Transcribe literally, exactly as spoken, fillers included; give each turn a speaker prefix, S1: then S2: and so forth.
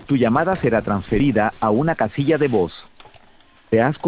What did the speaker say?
S1: Tu llamada será transferida a una casilla de voz. ¿Te has